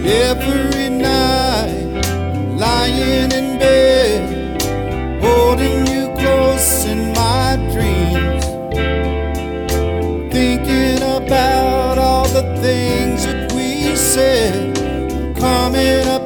Every night, lying in bed, holding you close in my dreams, thinking about all the things that we said, coming up